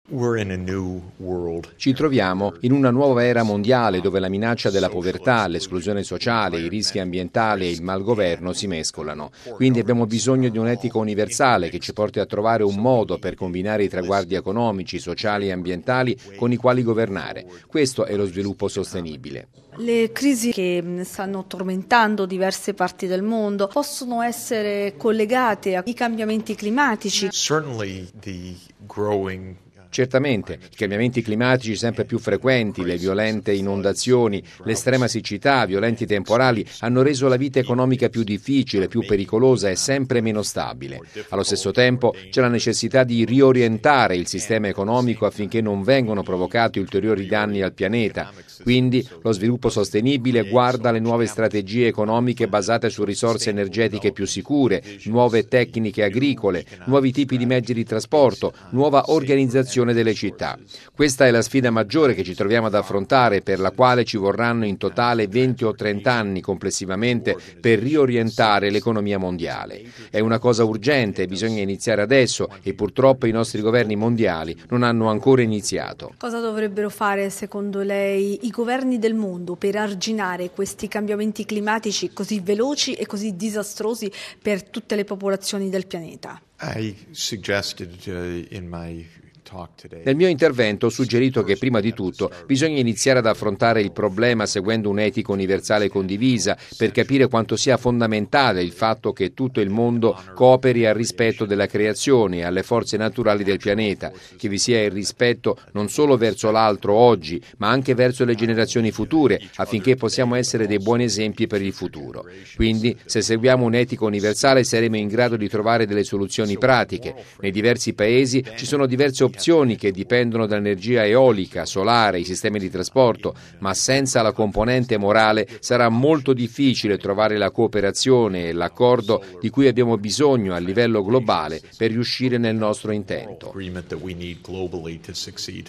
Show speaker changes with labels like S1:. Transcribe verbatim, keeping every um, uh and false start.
S1: Ci troviamo in una nuova era mondiale dove la minaccia della povertà, l'esclusione sociale, i rischi ambientali e il malgoverno si mescolano. Quindi abbiamo bisogno di un'etica universale che ci porti a trovare un modo per combinare i traguardi economici, sociali e ambientali con i quali governare. Questo è lo sviluppo sostenibile.
S2: Le crisi che stanno tormentando diverse parti del mondo possono essere collegate ai cambiamenti climatici.
S1: Certamente, i cambiamenti climatici sempre più frequenti, le violente inondazioni, l'estrema siccità, violenti temporali hanno reso la vita economica più difficile, più pericolosa e sempre meno stabile. Allo stesso tempo c'è la necessità di riorientare il sistema economico affinché non vengano provocati ulteriori danni al pianeta. Quindi lo sviluppo sostenibile guarda alle nuove strategie economiche basate su risorse energetiche più sicure, nuove tecniche agricole, nuovi tipi di mezzi di trasporto, nuova organizzazione delle città. Questa è la sfida maggiore che ci troviamo ad affrontare, per la quale ci vorranno in totale venti o trenta anni complessivamente per riorientare l'economia mondiale. È una cosa urgente, bisogna iniziare adesso e purtroppo i nostri governi mondiali non hanno ancora iniziato.
S2: Cosa dovrebbero fare secondo lei i governi del mondo per arginare questi cambiamenti climatici così veloci e così disastrosi per tutte le popolazioni del pianeta?
S3: I suggested uh, in my
S1: Nel mio intervento ho suggerito che prima di tutto bisogna iniziare ad affrontare il problema seguendo un'etica universale condivisa per capire quanto sia fondamentale il fatto che tutto il mondo cooperi al rispetto della creazione e alle forze naturali del pianeta, che vi sia il rispetto non solo verso l'altro oggi, ma anche verso le generazioni future, affinché possiamo essere dei buoni esempi per il futuro. Quindi, se seguiamo un'etica universale saremo in grado di trovare delle soluzioni pratiche. Nei diversi paesi ci sono diverse opzioni che dipendono dall'energia eolica, solare, i sistemi di trasporto, ma senza la componente morale sarà molto difficile trovare la cooperazione e l'accordo di cui abbiamo bisogno a livello globale per riuscire nel nostro intento.